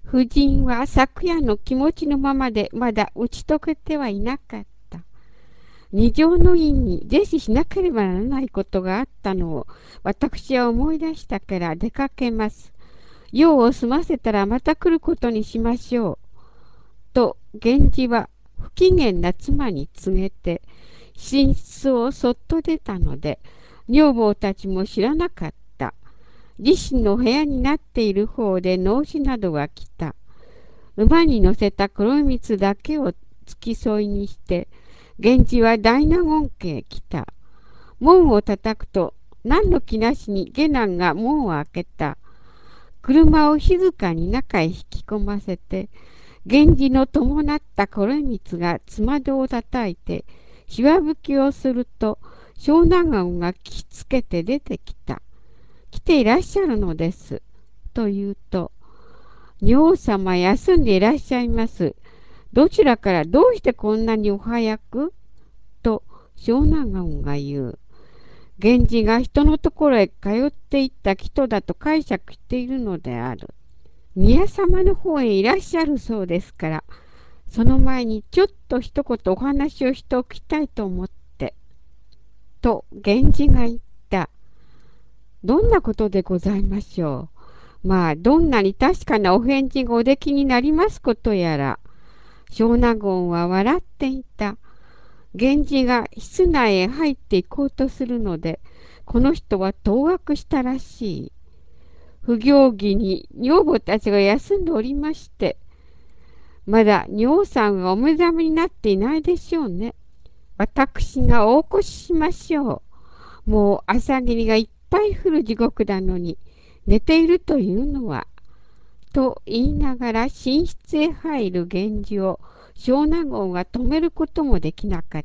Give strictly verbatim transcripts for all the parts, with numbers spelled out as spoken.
夫人は昨夜の気持ちのままでまだ打ち解けてはいなかった。二条の院に是視しなければならないことがあったのを私は思い出したから出かけます。用を済ませたらまた来ることにしましょう。と源氏は不機嫌な妻に告げて寝室をそっと出たので、女房たちも知らなかった。自身の部屋になっている方で農師などが来た。馬に乗せた黒蜜だけを付き添いにして、源氏は大納言家へ来た。門を叩くと、何の気なしに下男が門を開けた。車を静かに中へ引き込ませて、源氏の伴った黒蜜がつまどを叩いて、しわ吹きをすると、小納言がきつけて出てきた。来ていらっしゃるのです。と言うと、女王様休んでいらっしゃいます。どちらからどうしてこんなにお早くと小納言が言う。源氏が人のところへ通っていった人だと解釈しているのである。宮様の方へいらっしゃるそうですから、その前にちょっと一言お話をしておきたいと思って。と源氏が言った。どんなことでございましょう。まあ、どんなに確かなお返事がおできになりますことやら。小納言は笑っていた。源氏が室内へ入っていこうとするので、この人は当惑したらしい。不行儀に女房たちが休んでおりまして、まだ女王さんがお目覚めになっていないでしょうね。私がお起こししましょう。もう朝霧がいっぱい降る地獄なのに、寝ているというのは。と言いながら寝室へ入る源氏を小納言は止めることもできなかった。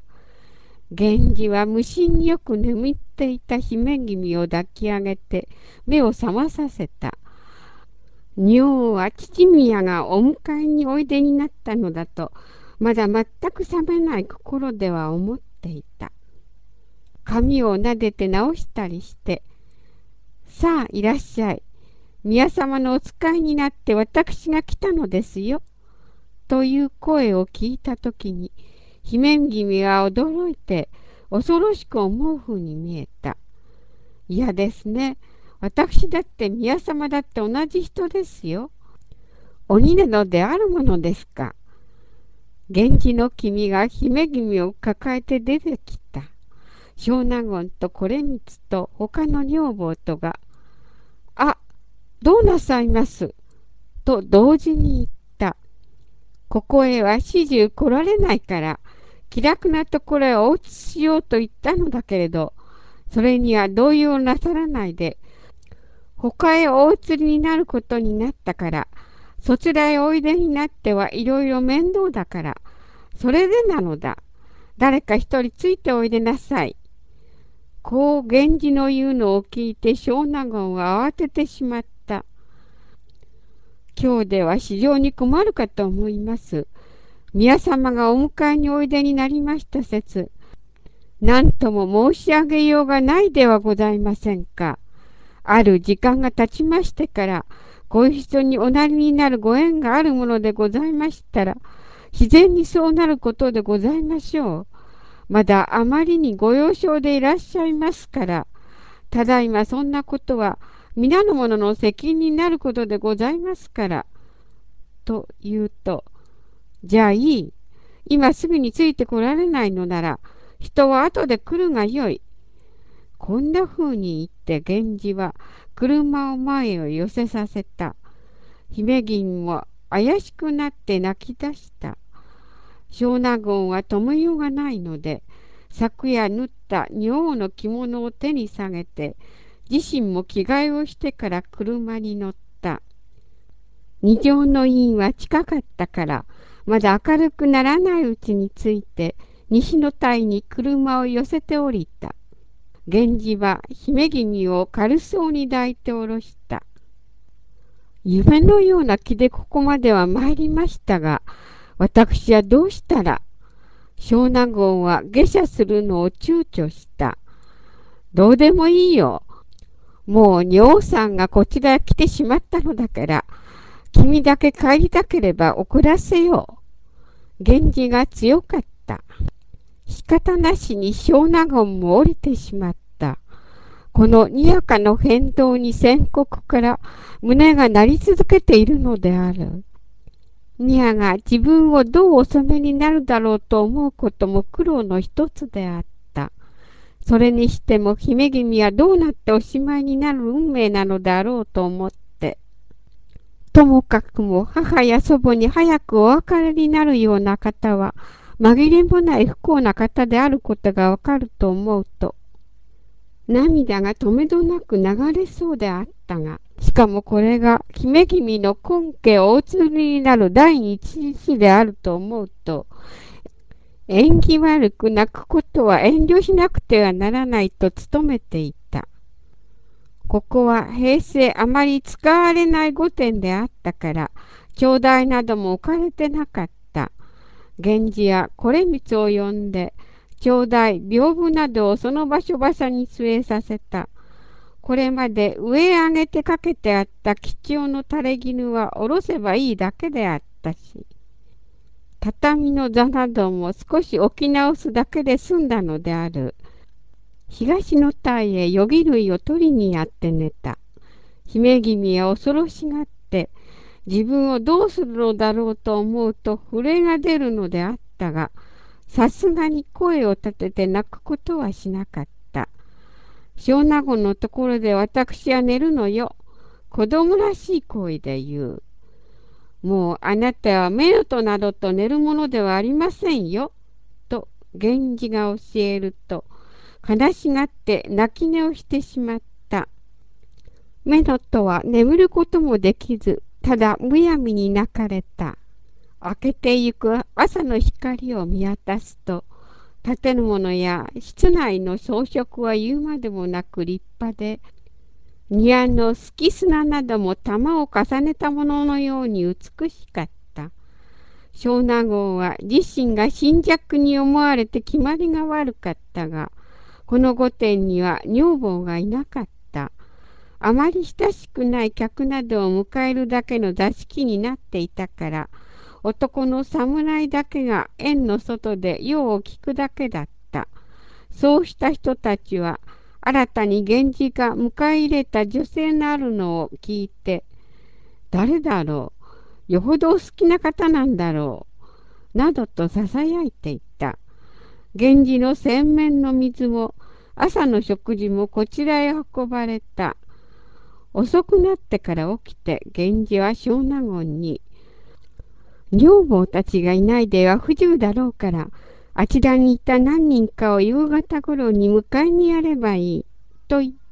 源氏は無心によく眠っていた姫君を抱き上げて目を覚まさせた。女王は父宮がお迎えにおいでになったのだと、まだ全く覚めない心では思っていた。髪を撫でて直したりして、さあいらっしゃい。宮様のお使いになって私が来たのですよ。という声を聞いたときに、姫君は驚いて恐ろしく思うふうに見えた。いやですね。私だって宮様だって同じ人ですよ。鬼なのであるものですか。源氏の君が姫君を抱えて出てきた。小納言とこれみつと他の女房とが、あ、どうなさいますと同時に言った。ここへは始終来られないから、気楽なところへお移ししようと言ったのだけれど、それには動揺なさらないで、他へお移りになることになったから、そちらへおいでになってはいろいろ面倒だから、それでなのだ。誰か一人ついておいでなさい。こう源氏の言うのを聞いて小納言は慌ててしまった。今日では非常に困るかと思います。宮様がお迎えにおいでになりました説、何とも申し上げようがないではございませんか。ある時間が経ちましてから、ご一緒におなりになるご縁があるものでございましたら、自然にそうなることでございましょう。まだあまりにご幼少でいらっしゃいますから、ただいまそんなことは皆の者の責任になることでございますから、と言うと、じゃあいい。今すぐについてこられないのなら、人は後で来るがよい。こんな風に言って源氏は車を前を寄せさせた。姫君も怪しくなって泣き出した。小納言は止めようがないので、昨夜縫った女王の着物を手に下げて、自身も着替えをしてから車に乗った。二条の院は近かったから、まだ明るくならないうちに着いて、西の台に車を寄せて降りた。源氏は姫君を軽そうに抱いて下ろした。夢のような気でここまでは参りましたが、私はどうしたら。小納言は下車するのを躊躇した。どうでもいいよ。もう女王さんがこちらへ来てしまったのだから、 君だけ帰りたければ怒らせよう。源氏が強かった。仕方なしに小納言も降りてしまった。このにやかの変動に宣告から胸が鳴り続けているのである。ニヤが自分をどうお染めになるだろうと思うことも苦労の一つであった。それにしても姫君はどうなっておしまいになる運命なのだろうと思って。ともかくも母や祖母に早くお別れになるような方は紛れもない不幸な方であることがわかると思うと、涙がとめどなく流れそうであったが、しかもこれが姫君の根家をお移りになる第一日であると思うと、縁起悪く泣くことは遠慮しなくてはならないと努めていた。ここは平成あまり使われない御殿であったから、頂戴なども置かれてなかった。源氏やこれ光を呼んで、頂戴、屏風などをその場所場所に据えさせた。これまで上へ上げてかけてあった吉兆の垂れ絹は下ろせばいいだけであったし、畳の座なども少し置き直すだけで済んだのである。東の台へよぎ類を取りにやって寝た。姫君は恐ろしがって、自分をどうするのだろうと思うと震えが出るのであったが、さすがに声を立てて泣くことはしなかった。小納言のところで私は寝るのよ。子供らしい声で言う。もうあなたはメロとなどと寝るものではありませんよ。と源氏が教えると、悲しがって泣き寝をしてしまった。メロとは眠ることもできず、ただむやみに泣かれた。明けてゆく朝の光を見渡すと、建物や室内の装飾は言うまでもなく立派で、庭のすき砂なども玉を重ねたもののように美しかった。小納言は自身が新弱に思われて決まりが悪かったが、この御殿には女房がいなかった。あまり親しくない客などを迎えるだけの座敷になっていたから、男の侍だけが園の外で用を聞くだけだった。そうした人たちは、新たに源氏が迎え入れた女性のあるのを聞いて、誰だろう、よほどお好きな方なんだろう、などと囁いていた。源氏の洗面の水も、朝の食事もこちらへ運ばれた。遅くなってから起きて、源氏は小納言に、女房たちがいないでは不自由だろうから、あちらにいた何人かを夕方頃に迎えにやればいい、と言って、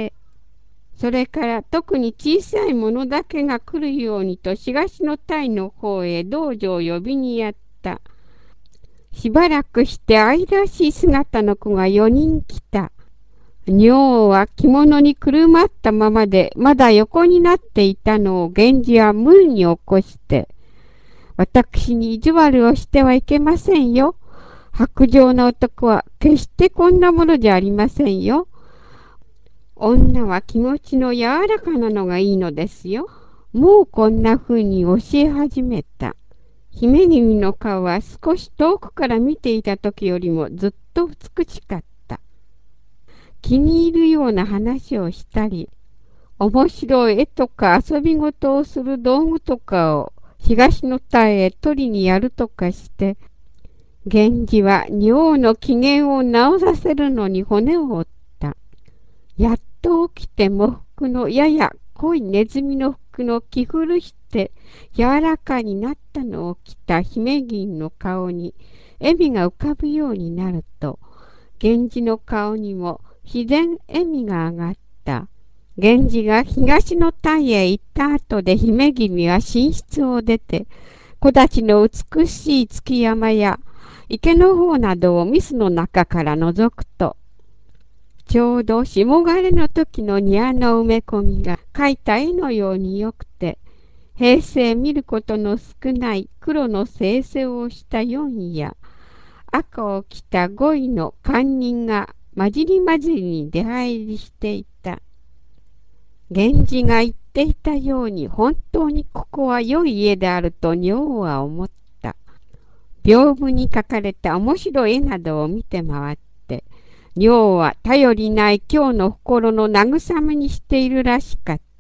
それから特に小さいものだけが来るようにと東の台の方へ道女を呼びにやった。しばらくして愛らしい姿の子がよにん来た。女王は着物にくるまったままでまだ横になっていたのを源氏は無理に起こして、私に意地悪をしてはいけませんよ。薄情な男は決してこんなものじゃありませんよ。女は気持ちの柔らかなのがいいのですよ。もうこんな風に教え始めた。姫君の顔は少し遠くから見ていた時よりもずっと美しかった。気に入るような話をしたり、面白い絵とか遊び事をする道具とかを東の台へ取りにやるとかして、源氏は女王の機嫌を直させるのに骨を折った。やっと起きて喪服のやや濃いネズミの服の着古して柔らかになったのを着た姫君の顔に笑みが浮かぶようになると、源氏の顔にも自然笑みが上がった。源氏が東の台へ行った後で姫君は寝室を出て、木立の美しい月山や池の方などをミスの中から覗くと、ちょうど霜枯れの時の庭の埋め込みが描いた絵のようによくて、平成見ることの少ない黒の清々をした四や赤を着た五位の官人が混じり混じりに出入りしていた。源氏が言っっていたように本当にここは良い家であると女王は思った。屏風に描かれた面白い絵などを見て回って、女王は頼りない今日の心の慰めにしているらしかった。